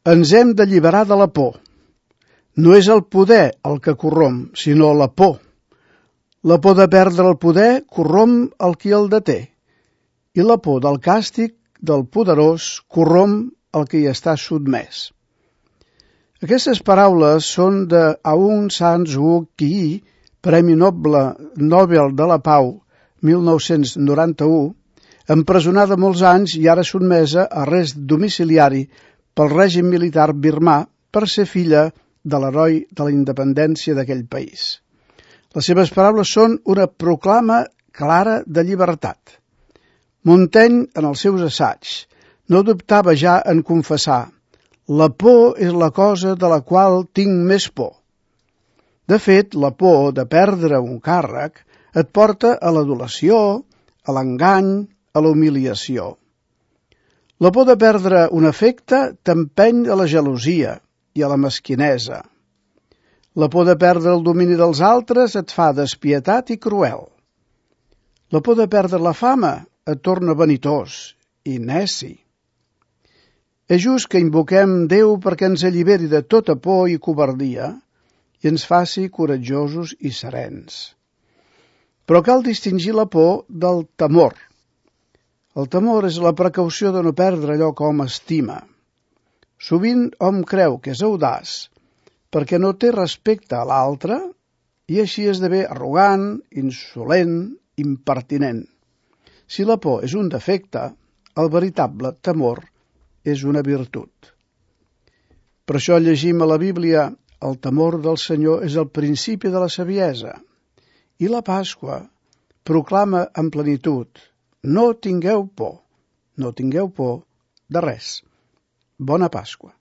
Ens hem d'alliberar de la por. No és el poder el que corromp, sinó la por. La por de perdre el poder corromp el qui el deté, i la por del càstig del poderós corromp el que hi està sotmès. Aquestes paraules són de Aung San Suu Kyi, Premi Nobel de la Pau 1991, empresonada molts anys i ara sotmesa a arrest domiciliari pel règim militar birmà per ser filla de l'heroi de la independència d'aquell país. Les seves paraules són una proclama clara de llibertat. Montaigne, en els seus assaigs, no dubtava ja en confessar: la por és la cosa de la qual tinc més por. De fet, la por de perdre un càrrec et porta a l'adulació, a l'engany, a la humiliació. La por de perdre un afecte t'empeny a la gelosia i a la mesquinesa. La por de perdre el domini dels altres et fa despietat i cruel. La por de perdre la fama et torna vanitós i neci. És just que invoquem Déu perquè ens alliberi de tota por i covardia i ens faci coratjosos i serens. Però cal distingir la por del temor. El temor és la precaució de no perdre allò que hom estima. Sovint hom creu que és audaç perquè no té respecte a l'altre i així esdevé arrogant, insolent, impertinent. Si la por és un defecte, el veritable temor és una virtut. Per això llegim a la Bíblia: el temor del Senyor és el principi de la saviesa. I la Pasqua proclama en plenitud: no tingueu por de res. Bona Pasqua.